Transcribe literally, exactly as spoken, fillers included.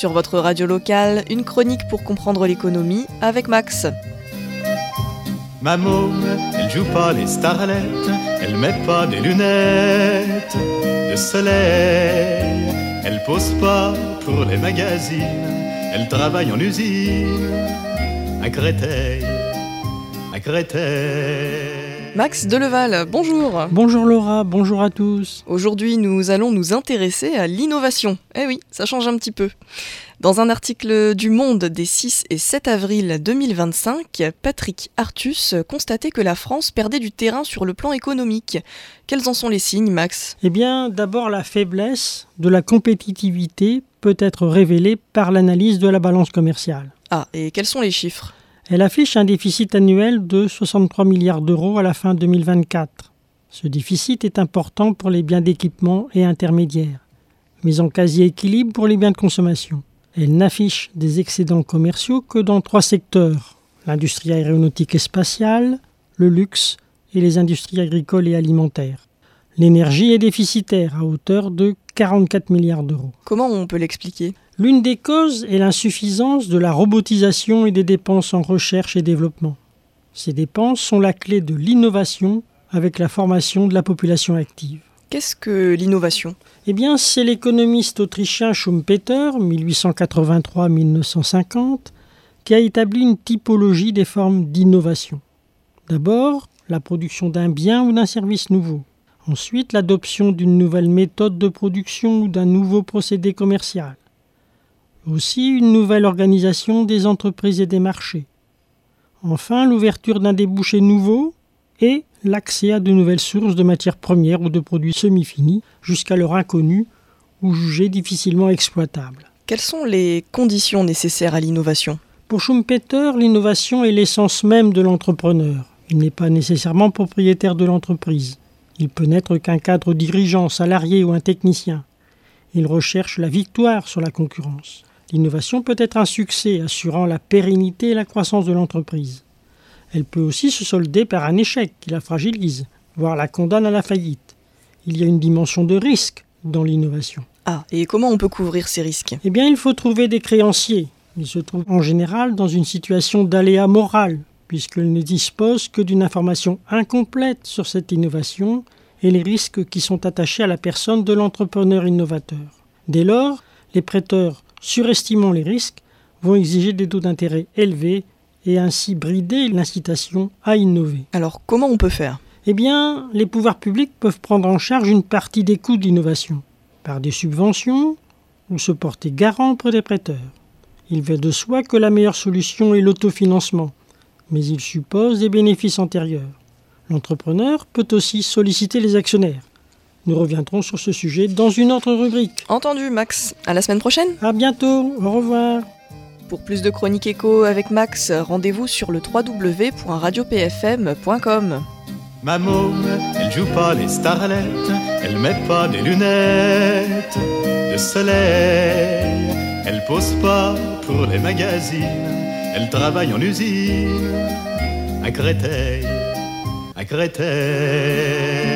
Sur votre radio locale, une chronique pour comprendre l'économie avec Max. Ma môme, elle joue pas les starlettes, elle met pas des lunettes de soleil, elle pose pas pour les magazines, elle travaille en usine à Créteil, à Créteil. Max Deleval, bonjour. Bonjour Laura, bonjour à tous. Aujourd'hui, nous allons nous intéresser à l'innovation. Eh oui, ça change un petit peu. Dans un article du Monde des six et sept avril deux mille vingt-cinq, Patrick Artus constatait que la France perdait du terrain sur le plan économique. Quels en sont les signes, Max ? Eh bien, d'abord, la faiblesse de la compétitivité peut être révélée par l'analyse de la balance commerciale. Ah, et quels sont les chiffres ? Elle affiche un déficit annuel de soixante-trois milliards d'euros à la fin deux mille vingt-quatre. Ce déficit est important pour les biens d'équipement et intermédiaires, mais en quasi-équilibre pour les biens de consommation. Elle n'affiche des excédents commerciaux que dans trois secteurs, l'industrie aéronautique et spatiale, le luxe et les industries agricoles et alimentaires. L'énergie est déficitaire à hauteur de quarante-quatre milliards d'euros. Comment on peut l'expliquer ? L'une des causes est l'insuffisance de la robotisation et des dépenses en recherche et développement. Ces dépenses sont la clé de l'innovation avec la formation de la population active. Qu'est-ce que l'innovation ? Eh bien, c'est l'économiste autrichien Schumpeter, mille huit cent quatre-vingt-trois à mille neuf cent cinquante, qui a établi une typologie des formes d'innovation. D'abord, la production d'un bien ou d'un service nouveau. Ensuite, l'adoption d'une nouvelle méthode de production ou d'un nouveau procédé commercial. Aussi, une nouvelle organisation des entreprises et des marchés. Enfin, l'ouverture d'un débouché nouveau et l'accès à de nouvelles sources de matières premières ou de produits semi-finis, jusqu'alors inconnus ou jugés difficilement exploitables. Quelles sont les conditions nécessaires à l'innovation ? Pour Schumpeter, l'innovation est l'essence même de l'entrepreneur. Il n'est pas nécessairement propriétaire de l'entreprise. Il peut n'être qu'un cadre dirigeant, salarié ou un technicien. Il recherche la victoire sur la concurrence. L'innovation peut être un succès assurant la pérennité et la croissance de l'entreprise. Elle peut aussi se solder par un échec qui la fragilise, voire la condamne à la faillite. Il y a une dimension de risque dans l'innovation. Ah, et comment on peut couvrir ces risques ? Eh bien, il faut trouver des créanciers. Ils se trouvent en général dans une situation d'aléa moral, puisqu'ils ne disposent que d'une information incomplète sur cette innovation et les risques qui sont attachés à la personne de l'entrepreneur innovateur. Dès lors, les prêteurs, surestimant les risques, vont exiger des taux d'intérêt élevés et ainsi brider l'incitation à innover. Alors, comment on peut faire ? Eh bien, les pouvoirs publics peuvent prendre en charge une partie des coûts de l'innovation, par des subventions ou se porter garant auprès des prêteurs. Il va de soi que la meilleure solution est l'autofinancement, mais il suppose des bénéfices antérieurs. L'entrepreneur peut aussi solliciter les actionnaires. Nous reviendrons sur ce sujet dans une autre rubrique. Entendu, Max. À la semaine prochaine. À bientôt. Au revoir. Pour plus de chroniques éco avec Max, rendez-vous sur le w w w point radio p f m point com. Ma môme, elle joue pas les starlettes, elle met pas des lunettes de soleil, elle pose pas pour les magazines, elle travaille en usine à Créteil, à Créteil.